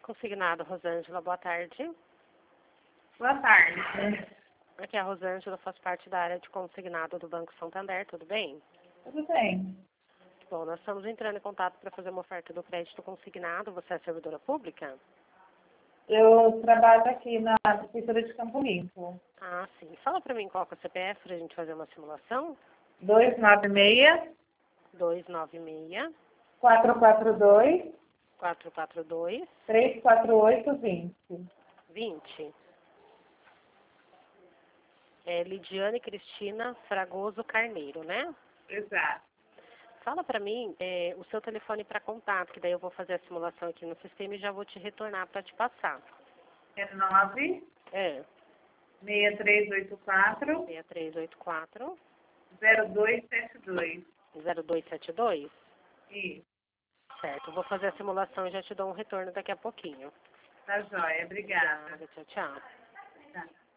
Consignado, Rosângela, boa tarde. Boa tarde. Aqui é a Rosângela, faço parte da área de consignado do Banco Santander, tudo bem? Tudo bem. Bom, nós estamos entrando em contato para fazer uma oferta do crédito consignado. Você é servidora pública? Eu trabalho aqui na Prefeitura de Campo Limpo. Ah, sim. Fala para mim qual que é o CPF para a gente fazer uma simulação. 296 296 442 442 348 20. 20. É Lidiane Cristina Fragoso Carneiro, né? Exato. Fala para mim o seu telefone para contato, que daí eu vou fazer a simulação aqui no sistema e já vou te retornar para te passar. É 9 É 6384 6384 0272. 0272? Isso. Certo, eu vou fazer a simulação e já te dou um retorno daqui a pouquinho. Tá joia. Obrigada. Tchau, tchau. Tá.